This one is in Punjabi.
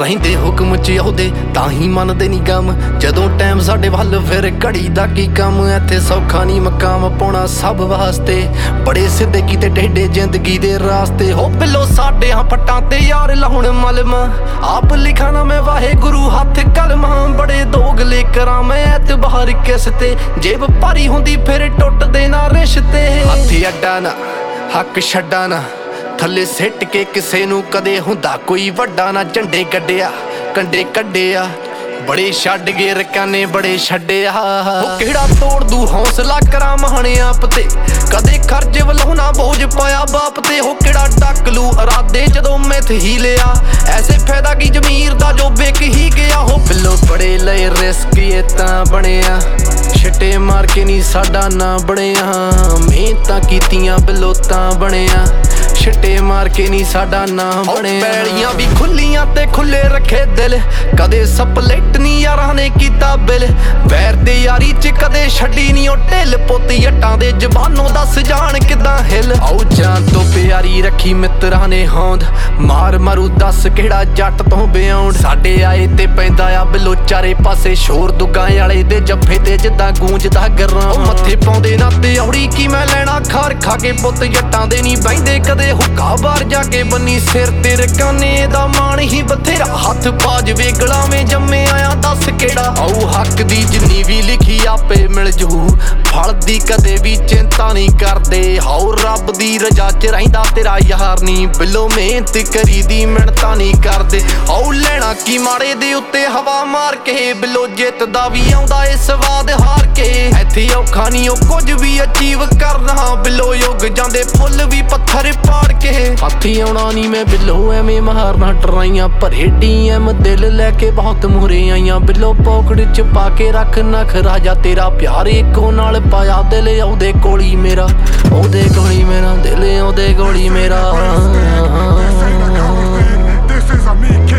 ਰਹਿੰਦੇ ਹੁਕਮ ਚ ਉਹਦੇ ਤਾਂ ਹੀ ਮੰਨਦੇ ਨੀ ਗਮ। ਜਦੋਂ ਟਾਈਮ ਸਾਡੇ ਵੱਲ ਫਿਰ ਘੜੀ ਦਾ ਕੀ ਕੰਮ। ਇੱਥੇ ਸੌਖਾ ਨੀ ਮਕਾਮ ਪਾਉਣਾ ਸਭ ਵਾਸਤੇ, ਬੜੇ ਸਿੱਧੇ ਕੀਤੇ ਟੇਢੇ ਜ਼ਿੰਦਗੀ ਦੇ ਰਾਸਤੇ। ਹੋ ਬਿੱਲੋ ਸਾਡੇ ਹਾਂ ਫੱਟਾਂ ਤੇ ਯਾਰ ਲਾਉਣ ਮਲਮ, ਆਪ ਲਿਖਾਂ ਨਾ ਮੈਂ ਵਾਹਿਗੁਰੂ ਹੱਥ ਕਲਮ। ਬੜੇ ਦੋਗਲੇ ਕਰਾਂ ਮੈਂ ਐਤਬਾਰ ਕਿਸ ਤੇ, ਜੇਬ ਭਾਰੀ ਹੁੰਦੀ ਫਿਰ ਟੁੱਟਦੇ ਨਾ ਰਿਸ਼ਤੇ। ਹੱਥ ਅੱਡਾ ਨਾ ਹੱਕ ਛੱਡਾ ਨਾ, ਥੱਲੇ ਸਿੱਟ ਕੇ ਕਿਸੇ ਨੂੰ ਕਦੇ ਹੁੰਦਾ ਕੋਈ ਵੱਡਾ ਨਾ। ਝੰਡੇ ਕੱਢਿਆ ਕੰਡੇ ਕੱਢਿਆ, ਬੜੇ ਛੱਡ ਗਏ ਰਕਾਨੇ ਬੜੇ ਛੱਡਿਆ। ਉਹ ਕਿਹੜਾ ਤੋੜ ਦੂ ਹੌਸਲਾ ਕਰਾਂ ਮਹਾਣੇ ਆਪ ਤੇ, ਕਦੇ ਖਰਜ ਵਲਾਉਣਾ ਬੋਝ ਪਾਇਆ ਬਾਪ ਤੇ। ਉਹ ਕਿਹੜਾ ਡੱਕ ਲੂ ਇਰਾਦੇ ਜਦੋਂ ਮਿੱਥ ਹੀ ਲਿਆ, ਐਸੇ ਫਾਇਦਾ ਕੀ ਜ਼ਮੀਰ ਦਾ ਜੋ ਵਿਕ ਹੀ ਗਿਆ। ਉਹ ਬਿੱਲੋ ਬੜੇ ਲਏ ਰਿਸਕ ਇਹ ਤਾਂ ਬਣਿਆ, ਛਿੱਟੇ ਮਾਰ ਕੇ ਨੀ ਸਾਡਾ ਨਾ ਬਣਿਆ। ਮਿਹਨਤਾਂ ਕੀਤੀਆਂ ਬਿੱਲੋ ਤਾਂ ਬਣਿਆ, ਛਿੱਟੇ ਮਾਰ ਕੇ ਨੀ ਸਾਡਾ ਨਾ ਬਣਿਆ। ਪੈਲੀਆਂ ਵੀ ਖੁੱਲੀਆਂ ਤੇ ਖੁੱਲੇ ਰੱਖੇ ਦਿਲ, ਕਦੇ ਸਪਲਿਟ ਨੀ ਯਾਰਾਂ ਨੇ ਕੀਤਾ ਬਿਲ। ਵੈਰ ਦੇ ਯਾਰੀ ਚ ਕਦੇ ਛੱਡੀ ਨੀ ਉਹ ਢਿੱਲ, ਪੁੱਤ ਜੱਟਾਂ ਦੇ ਜ਼ਬਾਨੋਂ ਦੱਸ ਜਾਣ ਕਿੱਦਾਂ ਹਿੱਲ। ਆਉ ਜਾਨ ਤੋਂ ਪਿਆਰੀ ਰੱਖੀ ਮਿੱਤਰਾਂ ਨੇ ਹੋਂਦ, ਮਾਰ ਮਾਰੂ ਦੱਸ ਕਿਹੜਾ ਜੱਟ ਤੋਂ ਬਿਆਉਂਡ। ਸਾਡੇ ਆਏ ਤੇ ਪੈਂਦਾ ਆ ਬਿੱਲੋ ਚਾਰੇ ਪਾਸੇ ਸ਼ੋਰ, ਦੁੱਗਾਂ ਵਾਲੇ ਦੇ ਜੱਫੇ ਤੇ ਜਿੱਦਾਂ ਗੂੰਜਦਾ ਗਰਾਂ। ਮੱਥੇ ਪਾਉਂਦੇ ਨਾ ਤੇ ਔੜੀ ਕੀ ਮੈਂ ਲੈਣਾ ਖਾਰ ਖਾ ਕੇ, ਪੁੱਤ ਜੱਟਾਂ ਦੇ ਨੀ ਬਹਿੰਦੇ ਕਦੇ ਹੁੱਕਾ ਬਾਹਰ ਜਾ ਕੇ ਬੰਨੀ ਸਿਰ ਤੇ ਰਕਾਨੇ ਦਾ ਮਾਣ ਹੀ ਬਥੇਰਾ। ਹੱਥ ਪਾ ਜਵੇ ਗਲਾਵੇਂ ਜੰਮੇ ਆਇਆ ਦੱਸ ਕਿਹੜਾ। ਆਊ ਹੱਕ ਦੀ ਜਿੰਨੀ ਵੀ ਲਿਖੀ ਆਪੇ ਮਿਲ ਜੂ, ਫਲ ਦੀ ਕਦੇ ਵੀ ਚਿੰਤਾ ਨਹੀਂ ਕਰਦੇ। ਹਾਉ ਰੱਬ ਦੀ ਰਜ਼ਾ ਚ ਰਹਿੰਦਾ ਤੇਰਾ ਯਾਰ ਨੀ, ਬਿੱਲੋ ਮਿਹਨਤ ਕਰੀ ਦੀ ਮਿਹਨਤਾਂ ਨਹੀਂ ਕਰਦੇ। ਆਉ ਲੈਣਾ ਕੀ ਮਾੜੇ ਦੇ ਉੱਤੇ ਹਵਾ ਮਾਰ ਕੇ, ਬਿੱਲੋ ਜਿੱਤਦਾ ਵੀ ਆਉਂਦਾ ਏ ਸਵਾਦ ਹਾਰ ਕੇ। ਇੱਥੇ ਔਖਾ ਨਹੀਂ ਉਹ ਕੁਝ ਵੀ ਅਚੀਵ ਕਰਨਾ, ਬਿੱਲੋ ਯੁੱਗ ਜਾਂਦੇ ਫੁੱਲ ਵੀ ਪੱਥਰ ਪਾੜ ਕੇ। ਹੱਥੀ ਆਉਣਾ ਨੀ ਮੈਂ ਬਿੱਲੋ ਐਵੇਂ ਮਾਰਨਾ ਟਰਾਈਆਂ, ਭਰੇ DM ਦਿਲ ਲੈ ਕੇ ਬਹੁਤ ਮੂਹਰੇ ਆਈਆਂ। ਬਿੱਲੋ ਪੌਕੜ ਚ ਪਾ ਕੇ ਰੱਖ ਨਖ ਰਾਜਾ ਤੇਰਾ, ਪਿਆਰ ਇੱਕੋ ਨਾਲ ਪਾਇਆ ਦਿਲ ਉਹਦੇ ਕੋਲੀ ਮੇਰਾ, ਉਹਦੇ ਕੋਲੀ ਮੇਰਾ ਦਿਲ ਉਹਦੇ ਕੋਲੀ ਮੇਰਾ। This is a me